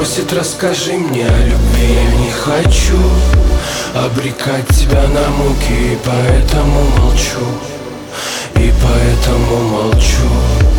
просит, расскажи мне о любви. Я не хочу обрекать тебя на муки, и поэтому молчу, и поэтому молчу.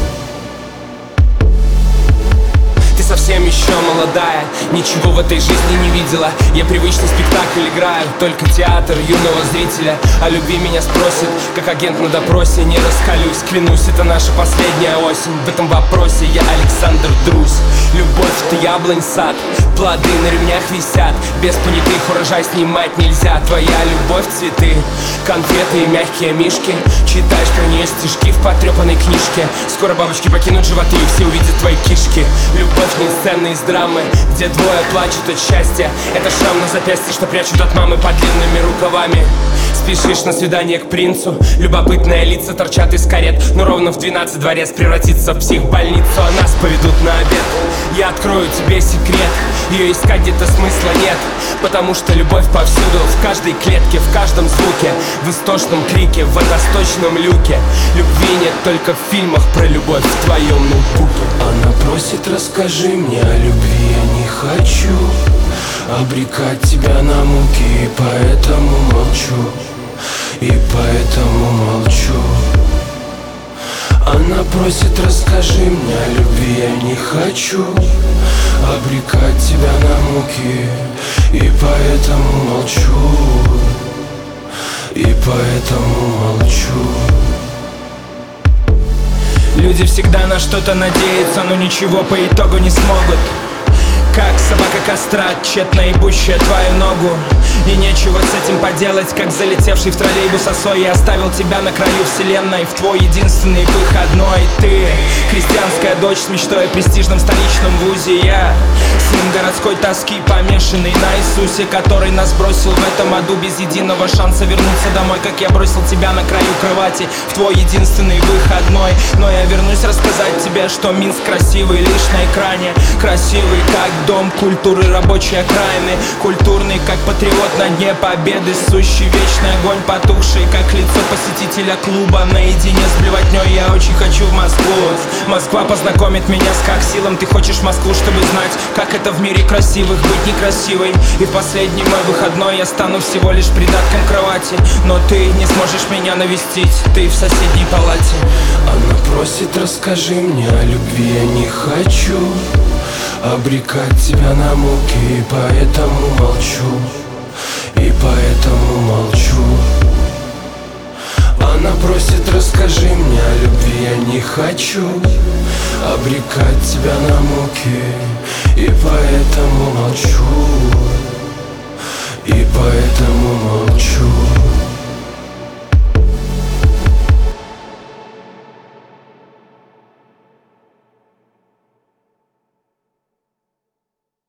Совсем еще молодая, ничего в этой жизни не видела. Я привычный спектакль играю, только театр юного зрителя. О любви меня спросят, как агент на допросе. Не раскалюсь, клянусь, это наша последняя осень. В этом вопросе я Александр Друзь. Любовь — это яблонь сад, плоды на ремнях висят. Без понятых урожай снимать нельзя. Твоя любовь — цветы, конфеты и мягкие мишки. Читаешь про нее стишки в потрепанной книжке. Скоро бабочки покинут животы, и все увидят твои кишки. Любовь не сцены из драмы, где двое плачут от счастья. Это шрам на запястье, что прячут от мамы под длинными рукавами. Спешишь на свидание к принцу, любопытные лица торчат из карет. Но ровно в 12 дворец превратится в психбольницу, а нас поведут на обед. Я открою тебе секрет, ее искать где-то смысла нет, потому что любовь повсюду, в каждой клетке, в каждом звуке, в истошном крике, в водосточном люке. Любви нет только в фильмах про любовь в твоем ноутбуке. Она просит, расскажи мне о любви. Я не хочу обрекать тебя на муки, и поэтому молчу, и поэтому молчу. Она просит, расскажи мне о любви. Я не хочу обрекать тебя на муки, и поэтому молчу, и поэтому молчу. Люди всегда на что-то надеются, но ничего по итогу не смогут. Как собака кастра, тщетно ебущая твою ногу. И нечего с этим поделать, как залетевший в троллейбус осой. Я оставил тебя на краю вселенной, в твой единственный выходной. Ты крестьянская дочь с мечтой о престижном столичном вузе. Я сын городской тоски, помешанный на Иисусе, который нас бросил в этом аду без единого шанса вернуться домой. Как я бросил тебя на краю кровати, в твой единственный выходной. Но я вернусь рассказать тебе, что Минск красивый лишь на экране. Красивый как дом культуры рабочей окраины, культурный как патриот на дне победы, сущий вечный огонь, потухший как лицо посетителя клуба. Наедине с блевотней я очень хочу в Москву. Москва познакомит меня с как силам. Ты хочешь Москву, чтобы знать, как это в мире красивых быть некрасивой. И в последний мой выходной я стану всего лишь придатком кровати. Но ты не сможешь меня навестить, ты в соседней палате. Она просит, расскажи мне о любви. Я не хочу обрекать тебя на муки, и поэтому молчу, и поэтому молчу. Она просит, расскажи мне о любви. Я не хочу обрекать тебя на муки, и поэтому молчу, и поэтому молчу.